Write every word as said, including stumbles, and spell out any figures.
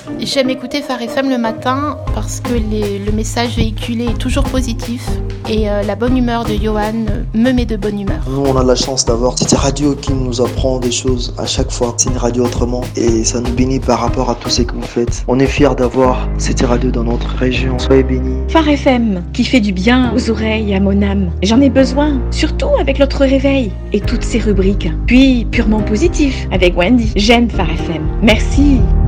J'aime écouter Phare F M le matin parce que les, le message véhiculé est toujours positif et euh, la bonne humeur de Johan me met de bonne humeur. Nous, on a la chance d'avoir cette radio qui nous apprend des choses à chaque fois. C'est une radio autrement et ça nous bénit par rapport à tout ce que vous faites. On est fiers d'avoir cette radio dans notre région. Soyez bénis. Phare F M, qui fait du bien aux oreilles et à mon âme. J'en ai besoin, surtout avec notre réveil et toutes ces rubriques. Puis, purement positif, avec Wendy. J'aime Phare F M. Merci.